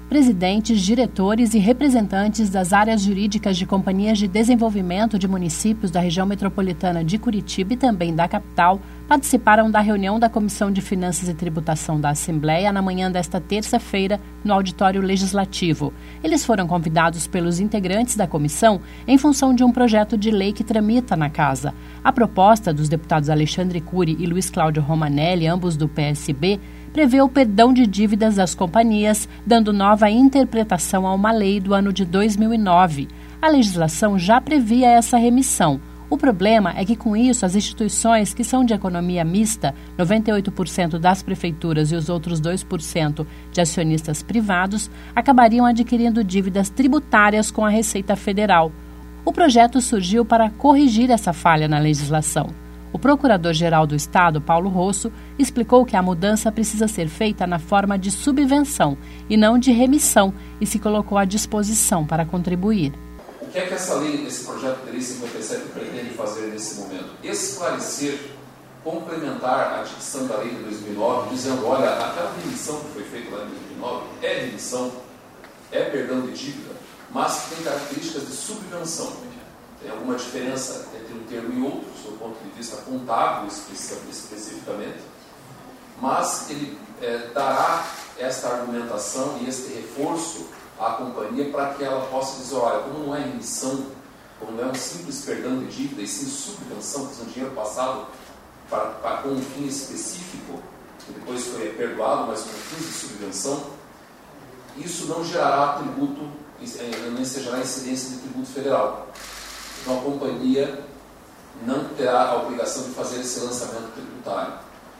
Presidentes, diretores e representantes das áreas jurídicas de companhias de desenvolvimento de municípios da região metropolitana de Curitiba e também da capital participaram da reunião da Comissão de Finanças e Tributação da Assembleia na manhã desta terça-feira no Auditório Legislativo. Eles foram convidados pelos integrantes da comissão em função de um projeto de lei que tramita na casa. A proposta dos deputados Alexandre Cury e Luiz Cláudio Romanelli, ambos do PSB, prevê o perdão de dívidas das companhias, dando nova interpretação a uma lei do ano de 2009. A legislação já previa essa remissão. O problema é que, com isso, as instituições que são de economia mista, 98% das prefeituras e os outros 2% de acionistas privados, acabariam adquirindo dívidas tributárias com a Receita Federal. O projeto surgiu para corrigir essa falha na legislação. O Procurador-Geral do Estado, Paulo Rosso, explicou que a mudança precisa ser feita na forma de subvenção e não de remissão e se colocou à disposição para contribuir. O que é que essa lei, esse projeto de lei 57 pretende fazer nesse momento? Esclarecer, complementar a dicção da lei de 2009, dizendo, olha, aquela remissão que foi feita lá em 2009 é remissão, é perdão de dívida, mas tem características de subvenção. Tem alguma diferença entre um termo e outro, do ponto de vista contábil especificamente, mas ele dará esta argumentação e este reforço à companhia para que ela possa dizer, olha, como não é remissão, como não é um simples perdão de dívida, e sim subvenção, que é um dinheiro passado com um fim específico, que depois foi perdoado, mas com fins de subvenção, isso não gerará tributo, não gerará incidência de tributo federal. Então a companhia não terá a obrigação de fazer esse lançamento tributário.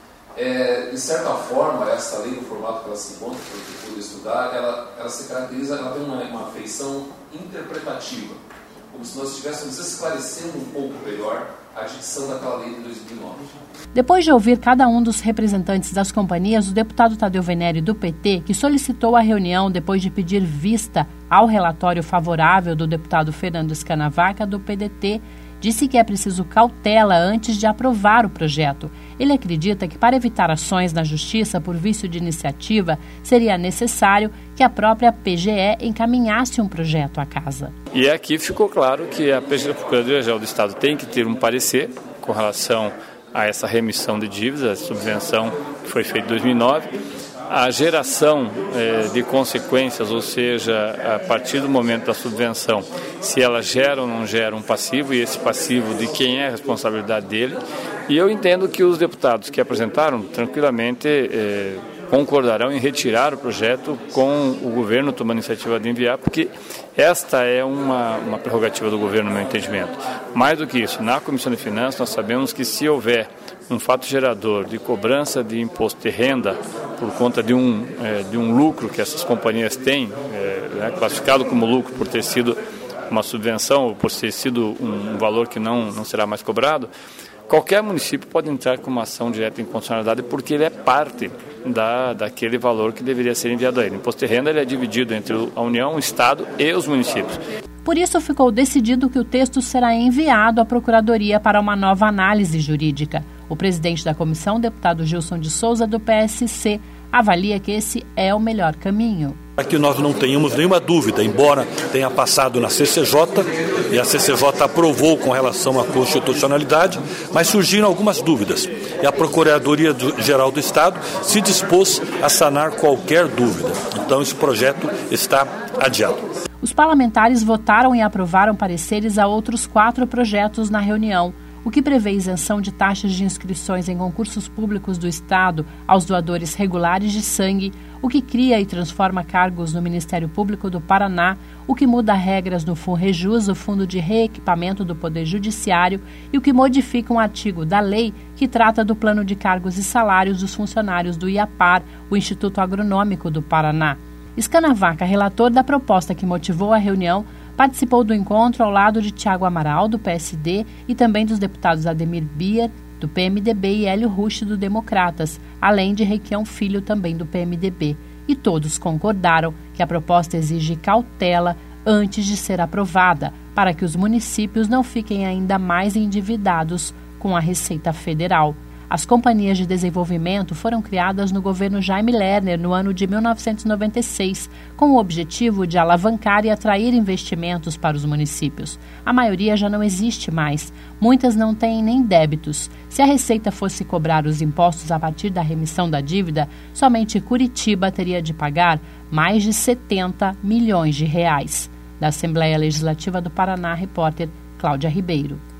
De certa forma, essa lei, no formato que ela se encontra, pelo que eu pude estudar, ela se caracteriza, ela tem uma feição interpretativa, como se nós estivéssemos esclarecendo um pouco melhor a dicção daquela lei de 2009. Depois de ouvir cada um dos representantes das companhias, o deputado Tadeu Venere, do PT, que solicitou a reunião depois de pedir vista ao relatório favorável do deputado Fernando Scanavaca, do PDT, disse que é preciso cautela antes de aprovar o projeto. Ele acredita que, para evitar ações na Justiça por vício de iniciativa, seria necessário que a própria PGE encaminhasse um projeto à casa. E aqui ficou claro que a Procuradoria-Geral do Estado tem que ter um parecer com relação a essa remissão de dívidas, a subvenção que foi feita em 2009, a geração de consequências, ou seja, a partir do momento da subvenção, se ela gera ou não gera um passivo, e esse passivo de quem é a responsabilidade dele. E eu entendo que os deputados que apresentaram tranquilamente concordarão em retirar o projeto com o governo tomando a iniciativa de enviar, porque esta é uma prerrogativa do governo, no meu entendimento. Mais do que isso, na Comissão de Finanças nós sabemos que se houver um fato gerador de cobrança de imposto de renda por conta de um lucro que essas companhias têm, classificado como lucro por ter sido uma subvenção ou por ter sido um valor que não será mais cobrado, qualquer município pode entrar com uma ação direta de inconstitucionalidade porque ele é parte daquele valor que deveria ser enviado a ele. O imposto de renda ele é dividido entre a União, o Estado e os municípios. Por isso, ficou decidido que o texto será enviado à Procuradoria para uma nova análise jurídica. O presidente da comissão, deputado Gilson de Souza, do PSC, avalia que esse é o melhor caminho. Para que nós não tenhamos nenhuma dúvida, embora tenha passado na CCJ, e a CCJ aprovou com relação à constitucionalidade, mas surgiram algumas dúvidas. E a Procuradoria-Geral do Estado se dispôs a sanar qualquer dúvida. Então esse projeto está adiado. Os parlamentares votaram e aprovaram pareceres a outros 4 projetos na reunião, o que prevê isenção de taxas de inscrições em concursos públicos do Estado aos doadores regulares de sangue, o que cria e transforma cargos no Ministério Público do Paraná, o que muda regras no FUNREJUS, o Fundo de Reequipamento do Poder Judiciário, e o que modifica um artigo da lei que trata do plano de cargos e salários dos funcionários do IAPAR, o Instituto Agronômico do Paraná. Scanavaca, relator da proposta que motivou a reunião, participou do encontro ao lado de Tiago Amaral, do PSD, e também dos deputados Ademir Bier, do PMDB, e Hélio Rusch, do Democratas, além de Requião Filho, também do PMDB. E todos concordaram que a proposta exige cautela antes de ser aprovada, para que os municípios não fiquem ainda mais endividados com a Receita Federal. As companhias de desenvolvimento foram criadas no governo Jaime Lerner no ano de 1996, com o objetivo de alavancar e atrair investimentos para os municípios. A maioria já não existe mais. Muitas não têm nem débitos. Se a Receita fosse cobrar os impostos a partir da remissão da dívida, somente Curitiba teria de pagar mais de 70 milhões de reais. Da Assembleia Legislativa do Paraná, repórter Cláudia Ribeiro.